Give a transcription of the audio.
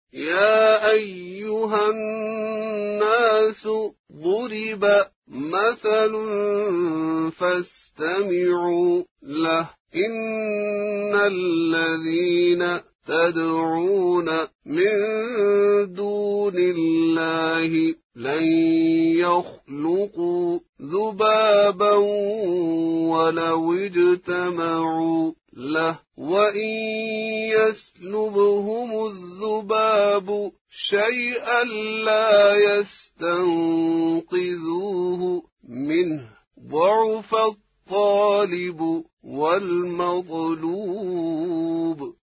يا أيها الناس ضرب مثل فاستمعوا له إن الذين تدعون من دون الله لن يخلقوا ذبابا ولو اجتمعوا له وإن يسلبهم الذباب شيئا لا يستنقذوه منه ضعف الطالب والمطلوب